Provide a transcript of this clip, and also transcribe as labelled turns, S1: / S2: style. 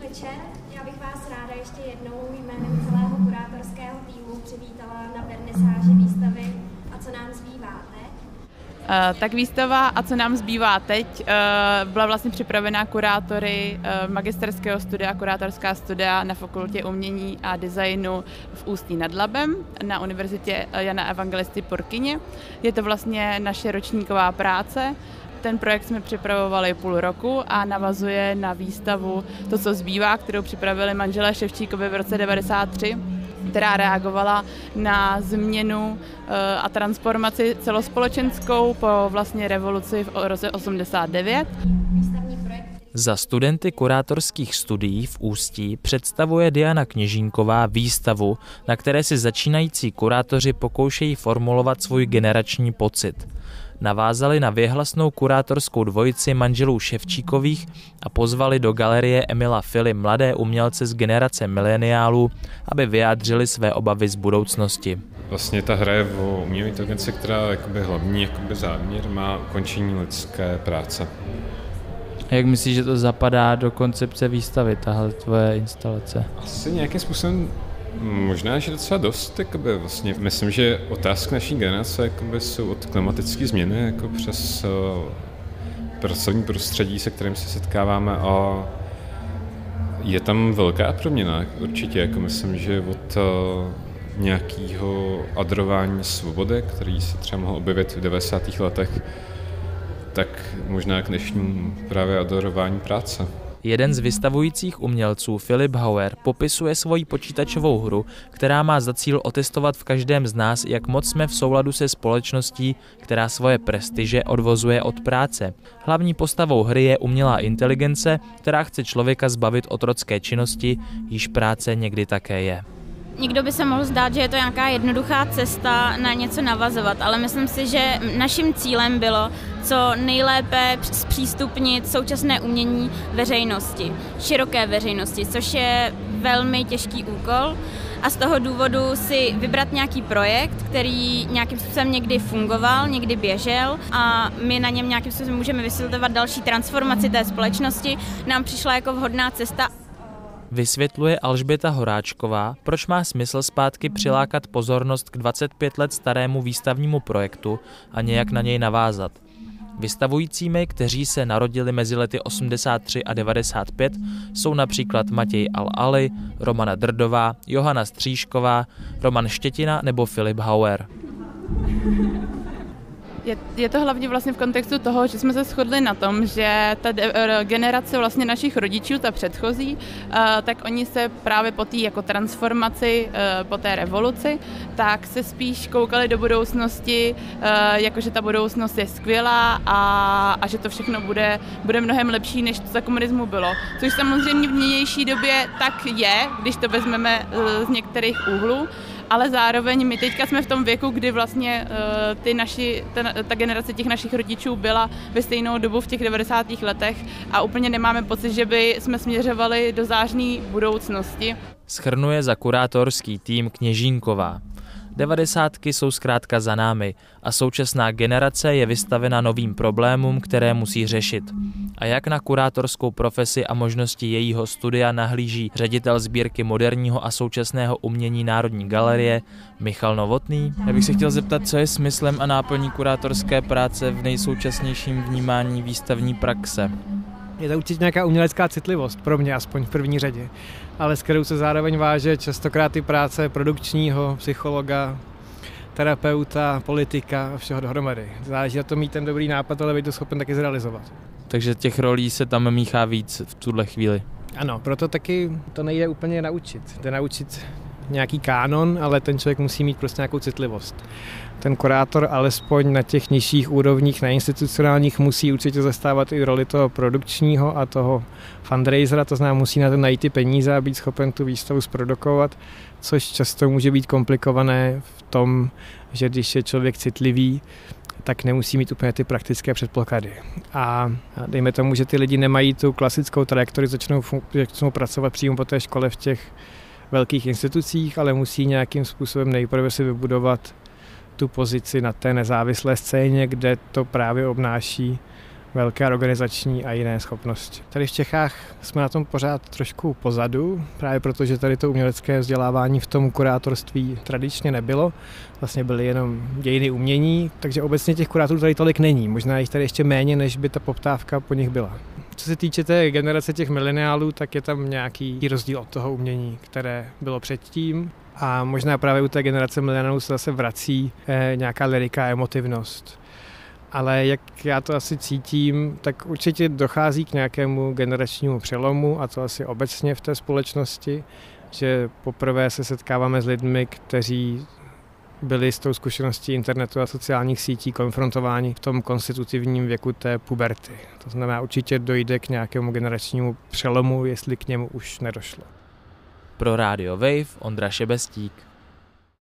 S1: večer. Já bych vás ráda ještě jednou jménem celého kurátorského týmu přivítala na vernisáži výstavy A co nám zbývá teď.
S2: Tak výstava A co nám zbývá teď byla vlastně připravená kurátory magisterského studia, kurátorská studia na Fakultě umění a designu v Ústí nad Labem na Univerzitě Jana Evangelisty Purkyně. Je to vlastně naše ročníková práce. Ten projekt jsme připravovali půl roku a navazuje na výstavu To, co zbývá, kterou připravili manželé Ševčíkovi v roce 1993, která reagovala na změnu a transformaci celospolečenskou po vlastně revoluci v roce 89.
S3: Za studenty kurátorských studií v Ústí představuje Diana Kněžínková výstavu, na které si začínající kurátoři pokoušejí formulovat svůj generační pocit. Navázali na věhlasnou kurátorskou dvojici manželů Ševčíkových a pozvali do galerie Emila Fily mladé umělce z generace mileniálů, aby vyjádřili své obavy z budoucnosti.
S4: Vlastně ta hra je o umělé inteligenci, která jakoby hlavní záměr má ukončení lidské práce.
S5: A jak myslíš, že to zapadá do koncepce výstavy, tahle tvoje instalace?
S4: Asi nějakým způsobem možná, že docela dost, jakoby vlastně. Myslím, že otázky naší generace jakoby jsou od klimatické změny jako přes pracovní prostředí, se kterým se setkáváme, a je tam velká proměna určitě. Jako myslím, že od nějakého adorování svobody, který se třeba mohl objevit v 90. letech, tak možná k dnešnímu právě adorování práce.
S3: Jeden z vystavujících umělců, Filip Hauer, popisuje svoji počítačovou hru, která má za cíl otestovat v každém z nás, jak moc jsme v souladu se společností, která svoje prestiže odvozuje od práce. Hlavní postavou hry je umělá inteligence, která chce člověka zbavit otrocké činnosti, jíž práce někdy také je.
S6: Někdo by se mohl zdát, že je to nějaká jednoduchá cesta na něco navazovat, ale myslím si, že naším cílem bylo co nejlépe zpřístupnit současné umění veřejnosti, široké veřejnosti, což je velmi těžký úkol. A z toho důvodu si vybrat nějaký projekt, který nějakým způsobem někdy fungoval, někdy běžel a my na něm nějakým způsobem můžeme vysvětlovat další transformaci té společnosti, nám přišla jako vhodná cesta.
S3: Vysvětluje Alžběta Horáčková, proč má smysl zpátky přilákat pozornost k 25 let starému výstavnímu projektu a nějak na něj navázat. Vystavujícími, kteří se narodili mezi lety 83 a 95, jsou například Matěj Al-Ali, Romana Drdová, Johana Stříšková, Roman Štětina nebo Filip Hauer.
S2: Je to hlavně vlastně v kontextu toho, že jsme se shodli na tom, že ta generace vlastně našich rodičů, ta předchozí, tak oni se právě po té jako transformaci, po té revoluci, tak se spíš koukali do budoucnosti, jakože ta budoucnost je skvělá a že to všechno bude mnohem lepší, než to za komunismu bylo. Což samozřejmě v nynější době tak je, když to vezmeme z některých úhlů, ale zároveň my teďka jsme v tom věku, kdy vlastně ta generace těch našich rodičů byla ve stejnou dobu v těch 90. letech a úplně nemáme pocit, že by jsme směřovali do zářné budoucnosti.
S3: Shrnuje za kurátorský tým Kněžínková. 90. jsou zkrátka za námi a současná generace je vystavena novým problémům, které musí řešit. A jak na kurátorskou profesi a možnosti jejího studia nahlíží ředitel sbírky moderního a současného umění Národní galerie Michal Novotný?
S5: Já bych se chtěl zeptat, co je smyslem a náplní kurátorské práce v nejsoučasnějším vnímání výstavní praxe.
S7: Je to určitě nějaká umělecká citlivost, pro mě aspoň v první řadě, ale s kterou se zároveň váže častokrát i práce produkčního, psychologa, terapeuta, politika a všeho dohromady. Záleží na tom mít ten dobrý nápad, ale být to schopen taky zrealizovat.
S5: Takže těch rolí se tam míchá víc v tuhle chvíli.
S7: Ano, proto taky to nejde úplně naučit. Jde naučit nějaký kánon, ale ten člověk musí mít prostě nějakou citlivost. Ten kurátor alespoň na těch nižších úrovních, na institucionálních, musí určitě zastávat i roli toho produkčního a toho fundraisera, to znamená musí na to najít ty peníze a být schopen tu výstavu zprodukovat, což často může být komplikované v tom, že když je člověk citlivý, tak nemusí mít úplně ty praktické předpoklady. A dejme tomu, že ty lidi nemají tu klasickou trajektorii, začnou pracovat přímo po té škole v těch velkých institucích, ale musí nějakým způsobem nejprve si vybudovat tu pozici na té nezávislé scéně, kde to právě obnáší velké organizační a jiné schopnosti. Tady v Čechách jsme na tom pořád trošku pozadu, právě protože tady to umělecké vzdělávání v tom kurátorství tradičně nebylo. Vlastně byly jenom dějiny umění, takže obecně těch kurátorů tady tolik není. Možná jich tady ještě méně, než by ta poptávka po nich byla. Co se týče té generace těch mileniálů, tak je tam nějaký rozdíl od toho umění, které bylo předtím. A možná právě u té generace mileniálů se zase vrací nějaká lyrika a emotivnost. Ale jak já to asi cítím, tak určitě dochází k nějakému generačnímu přelomu, a to asi obecně v té společnosti, že poprvé se setkáváme s lidmi, kteří byli s tou zkušeností internetu a sociálních sítí konfrontováni v tom konstitutivním věku té puberty. To znamená, určitě dojde k nějakému generačnímu přelomu, jestli k němu už nedošlo.
S3: Pro Radio Wave Ondra Šebestík.